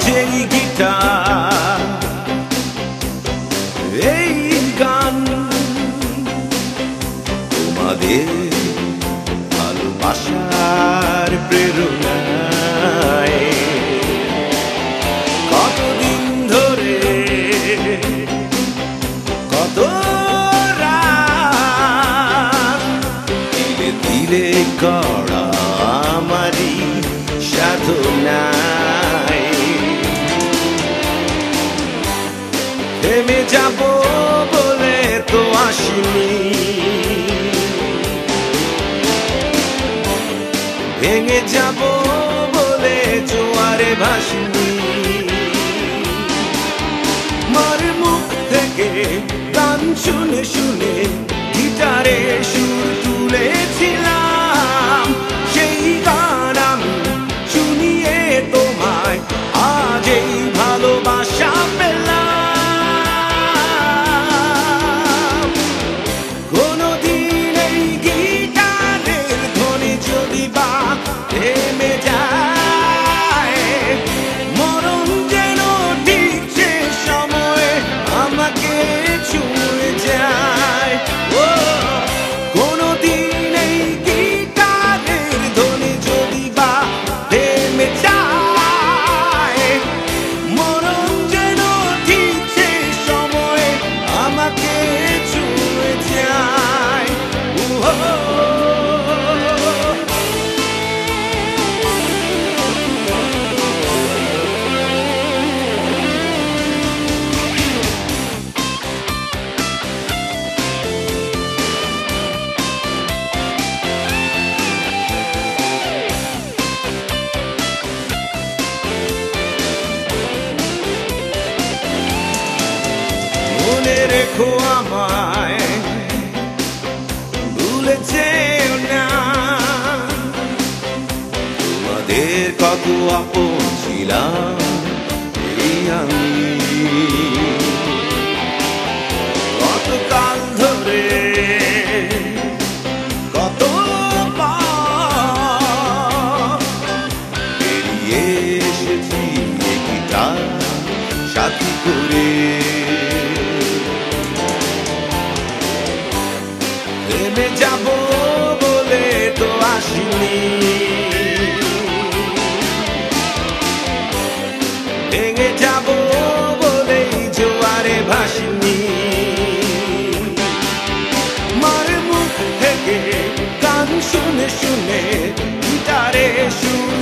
যেই গিটার এই গান তোমাদের ভালোবাসার প্রেরণায় কতদিন ধরে কত রাত ধীরে ধীরে গড়া আমারই সাধনায় থেমে যাব বলে তো আসিনি, ভেঙে যাব বলে জোয়ারে ভাসিনি। মার মুখ থেকে গান শুনে শুনে গিটারে সুর তুলেছিলাম, সেই গান আমি শুনিয়ে তোমায় আজ এই ভালোবাসা পেলাম। কোনদিন এই গিটারের ধ্বনি যদি বা থেমে যায়, মরণ যেন ঠিক সে সময়ে আমাকে ছুঁয়ে যায়। ও কোনদিন এই গিটারের ধ্বনি যদি বা থেমে যায়, মরণ যেন ঠিক সে সময়ে আমাকে ছুঁয়ে যায়। মনে রেখো আমায়, ভুলে যেও না, তোমাদের কত আপন ছিলাম এই আমি। কতকাল ধরে কত পথ পেরিয়ে এসেছি এই গিটার সাথী করে। থেমে যাব বলে তো আসিনি, ভেঙে যাব বলে জোয়ারে ভাসিনি। মার মুখ থেকে গান শুনে শুনে গিটারে সুর